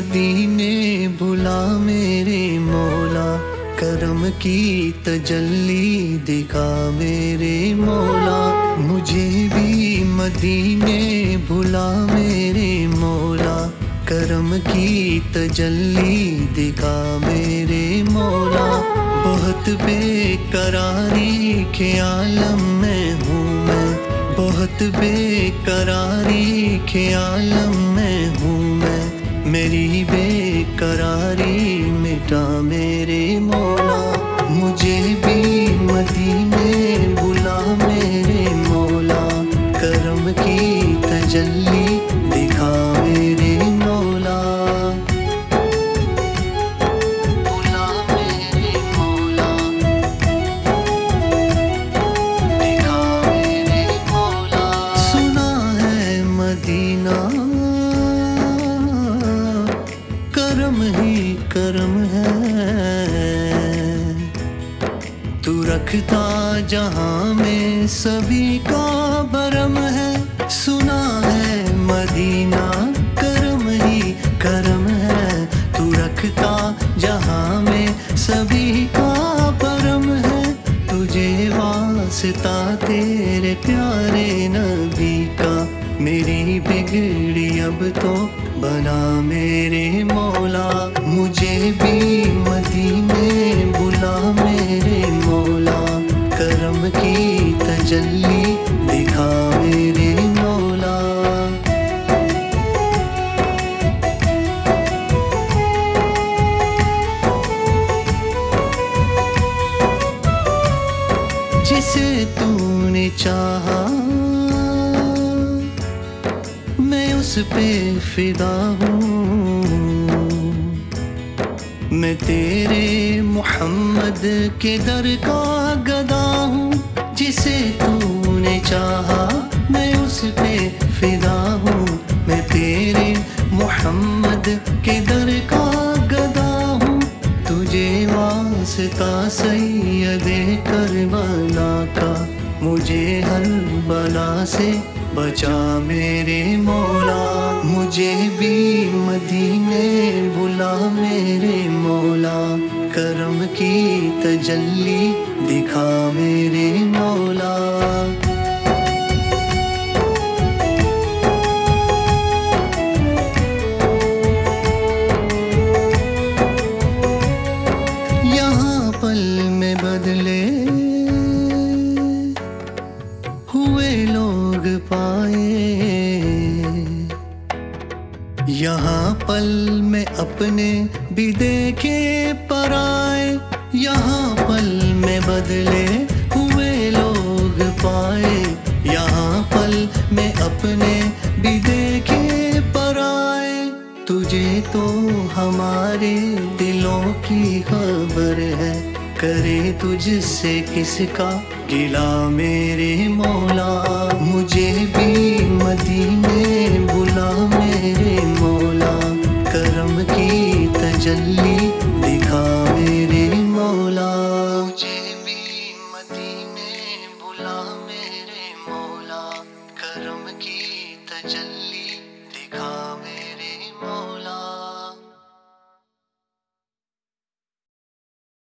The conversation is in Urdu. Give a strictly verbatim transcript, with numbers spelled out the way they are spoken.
مدینے بھلا میرے مولا، کرم کی تجلی دکھا میرے مولا، مجھے بھی مدینے بھلا میرے مولا، کرم کی تجلی دکھا میرے مولا، بہت بے قراری کے عالم میں ہوں میں، بہت بے قراری کے عالم میں ہوں میں، میری بے قراری مٹا میرے مولا، مجھے بھی مدینے بلا میرے مولا، کرم کی تجلی دکھا میرے مولا، بلا میرے مولا، دکھا میرے مولا، سنا ہے مدینہ کرم ہی کرم ہے، تو رکھتا جہاں میں سبھی کا برم ہے، سنا ہے مدینہ کرم ہی کرم ہے، تو رکھتا جہاں میں سبھی کا برم ہے، تجھے واسطہ تیرے پیارے نبی کا، میری بگڑی اب تو بنا میرے مولا، مجھے بھی مدینے بلا میرے مولا، کرم کی تجلی دکھا میرے مولا، جسے تو نے چاہا میں اس پہ فدا ہوں، میں تیرے محمد کے در کا گدا ہوں، جسے تو نے چاہا میں اس پہ فدا ہوں، میں تیرے محمد کے در کا گدا ہوں، تجھے واسطہ سید کربلا کا، مجھے ہر بلا سے بچا میرے مولا، مجھے بھی مدینے بلا میرے مولا، کرم کی تجلی دکھا میرے مولا، یہاں پل میں بدلے ہوئے لوگ پائے، یہاں پل میں اپنے بھی دیکھے پرائے، یہاں پل میں بدلے ہوئے لوگ پائے، یہاں پل میں اپنے بھی دیکھے پرائے، تجھے تو ہمارے دلوں کی خبر ہے، کرے تجھ سے کس کا گلا میرے مولا، مجھے بھی مدینے بلا میرے مولا، کرم کی تجلی